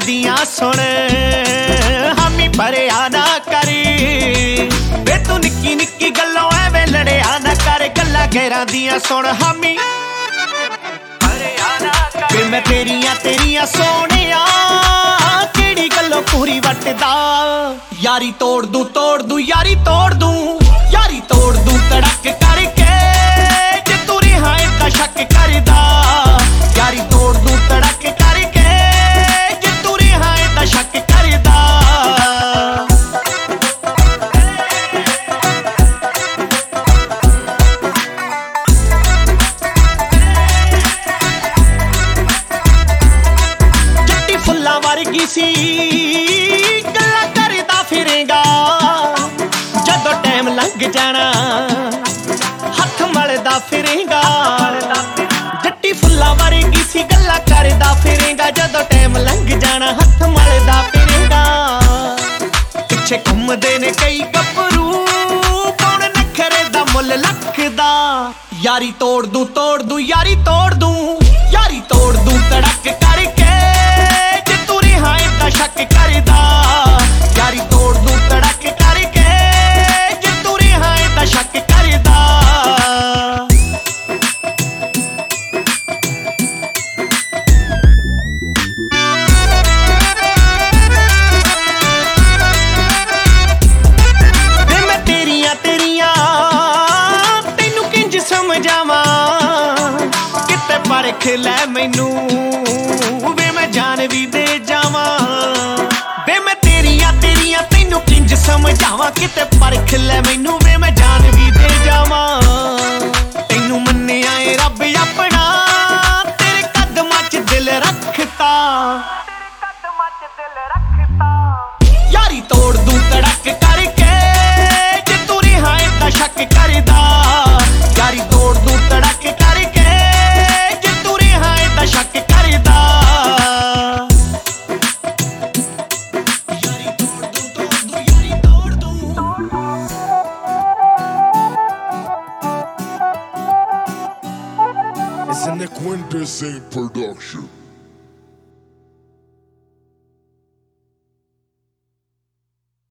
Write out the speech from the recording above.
ਦੀਆਂ ਸੁਣ ਹਾਮੀ ਭਰਿਆ ਨਾ ਕਰੀ ਵੇ ਤੂੰ ਨਿੱਕੀ ਨਿੱਕੀ ਗੱਲੋਂ ਐਵੇਂ ਲੜਿਆ ਨਾ ਕਰ ਗੱਲਾਂ ਗੈਰਾਂ ਦੀਆਂ ਸੁਣ ਹਾਮੀ ਭਰਿਆ ਨਾ ਕਰ ਵੇ ਮੈਂ ਤੇਰੀਆਂ ਸੋਹਣਿਆ ਕਿਹੜੀ ਗੱਲੋਂ ਪੂਰੀ ਵੱਟਦਾ ਯਾਰੀ ਤੋੜ ਦੂੰ ਯਾਰੀ ਤੋੜ ਦੂੰ ਤੜਕ ਕਰਕੇ ਜੇ ਤੂੰ ਰਿਹਾ ਏਦਾਂ ਸ਼ੱਕ ਕਰਦਾ ਯਾਰੀ ਤੋੜ ਦੂੰ ਤੜਕ ਕਰਕੇ ਜੇ ਤੂੰ ਰਿਹਾ ਏਦਾਂ ਸ਼ੱਕ ਕਰਦਾ ਜੱਟੀ ਫੁੱਲਾਂ ਵਰਗੀ ਸੀ ਗੱਲਾਂ ਕਰਦਾ ਫਿਰੇਗਾ ਜਦੋਂ ਟਾਈਮ ਲੰਘ ਜਾਣਾ ਹੱਥ ਮਲਦਾ ਫਿਰੇਗਾ ਜੱਟੀ ਫੁੱਲਾਂ ਵਰਗੀ ਸੀ ਗੱਲਾਂ ਕਰਦਾ ਫਿਰੇਗਾ ਜਦੋਂ ਟਾਈਮ ਲੰਘ ਜਾਣਾ ਹੱਥ ਮਲਦਾ ਫਿਰੇਗਾ ਪਿੱਛੇ ਘੁੰਮਦੇ ਨੇ ਕਈ ਗੱਭਰੂ ਕੌਣ ਨਖਰੇ ਦਾ ਮੁੱਲ ਲੱਖ ਦਾ ਯਾਰੀ ਤੋੜ ਦੂੰ ਯਾਰੀ ਤੋੜ ਦੂੰ ਤੜਕ ਕਰਕੇ ਜੇ ਤੂੰ ਰਿਹਾ ਏਦਾਂ ਸ਼ੱਕ ਕਰਦਾ ਯਾਰੀ ਤੋੜ ਦੂੰ ਤੜਕ ਕਰਕੇ ਜੇ ਤੂੰ ਰਿਹਾ ਏਦਾਂ ਸ਼ੱਕ ਕਰਦਾ ਵੇ ਮੈਂ ਤੇਰੀਆਂ ਤੈਨੂੰ ਕਿੰਜ ਸਮਝਾਵਾਂ ਕਿਤੇ ਪਰਖ ਲੈ ਮੈਨੂੰ ਵੇ ਮੈਂ ਜਾਨ ਵੀ ਦੇ ਜਾਵਾਂ ਵੇ ਮੈਂ ਤੇਰੀਆਂ ਤੈਨੂੰ ਕਿੰਜ ਸਮਝਾਵਾਂ ਕਿਤੇ ਪਰਖ ਲੈ ਮੈਨੂੰ ਵੇ ਮੈਂ ਜਾਨ ਵੀ ਦੇ ਜਾਵਾਂ ਤੈਨੂੰ ਮੰਨਿਆ ਏ ਰੱਬ ਆਪਣਾ ਤੇਰੇ ਕਦਮਾਂ 'ਚ ਦਿਲ ਰੱਖਤਾ ਯਾਰੀ ਤੋੜ ਦੂੰ ਤੜਕ ਕਰਕੇ ਜੇ ਤੂੰ ਰਿਹਾ ਏਦਾਂ ਸ਼ੱਕ ਕਰਦਾ ਯਾਰੀ ਤੋੜ ਦੂੰ ਤੜਕ ਕਰਕੇ ਜੇ ਤੂੰ ਰਿਹਾ ਏਦਾਂ ਸ਼ੱਕ ਕਰਦਾ ਯਾਰੀ ਤੋੜ ਦੂੰ It's in the Quintessence production.